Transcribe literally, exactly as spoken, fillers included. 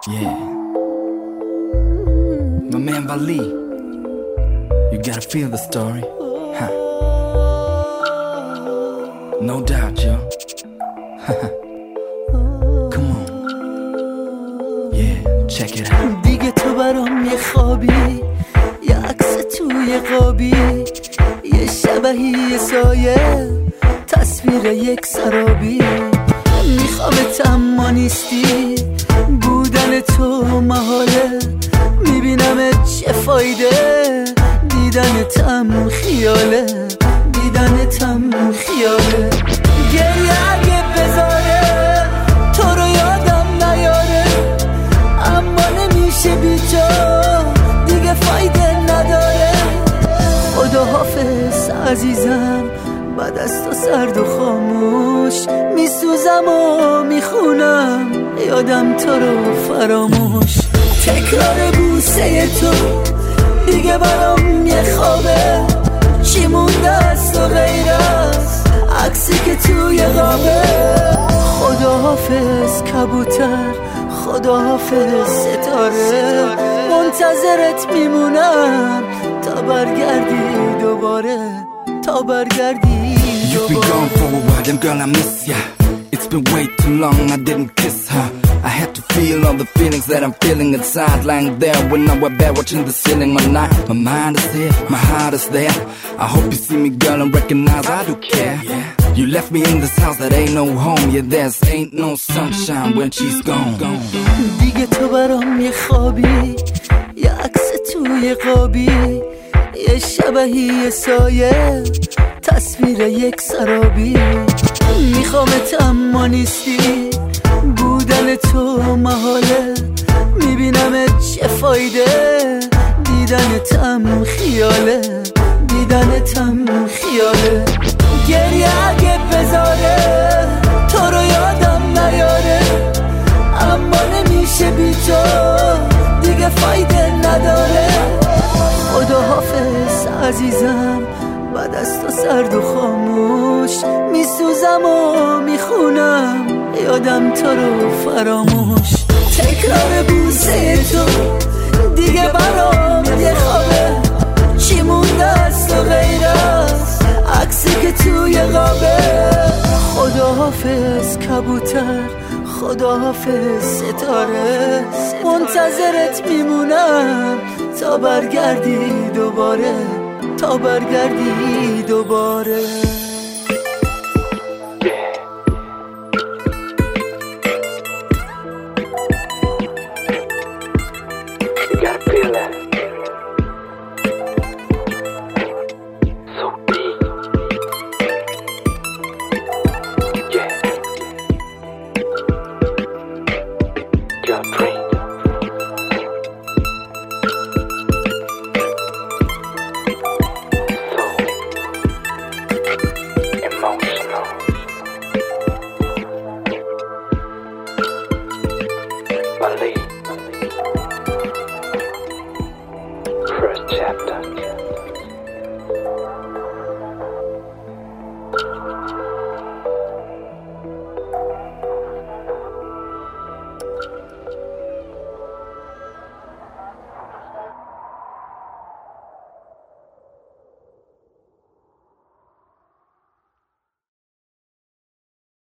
Yeah. My man Vali, you gotta feel the story, huh? No doubt, yo. Come on. Yeah, check it out. دیگه تو برام یه خوابی، یه عکس توی قابی، یه شبهی، یه سایه، تصویر یک سرابی. میخوامت اما نیستی، بودن تو محاله. میبینمت چه فایده، دیدنتم خیاله، دیدنتم خیاله. گریه اگه بذاره تو رو یادم نیاره، اما نمیشه بی تو، دیگه فایده نداره. خدا حافظ عزیزم، بعد از تو سرد و خاموش، میسوزم و میخونم یادم تو رو فراموش. تکرار بوسه تو دیگه برام یه خوابه، چی مونده از تو غیر از عکسی که توی قابه. خدا حافظ کبوتر، خدا حافظ ستاره، منتظرت میمونم تا برگردی دوباره، تا برگردی. You've been gone for a while, damn girl I miss ya. It's been way too long, I didn't kiss her. I had to feel all the feelings that I'm feeling inside, lying there when I went bed watching the ceiling all night. My mind is here, my heart is there. I hope you see me girl and recognize I do care. You left me in this house that ain't no home. Yeah, there's ain't no sunshine when she's gone. دیگه تو برام یه خوابی، یه عکس توی قابی، یه شبهی، یه سایه، تصویر یک سرابی. میخوامت اما نیستی، بودن تو محاله. میبینمت چه فایده، دیدنتم خیاله، دیدنتم خیاله. گریه اگه بذاره تو رو یادم نیاره، اما نمیشه بی تو، دیگه فایده نداره. خدا حافظ عزیزم، بعد از تو سرد و خاموش، میسوزم و میخونم یادم تو رو فراموش. تکرار بوسه تو دیگه برام یه خوابه، چی مونده از تو غیر از عکسی که توی قابه. خدا حافظ کبوتر، خدا حافظ ستاره، منتظرت میمونم تا برگردی دوباره، تا برگردی دوباره.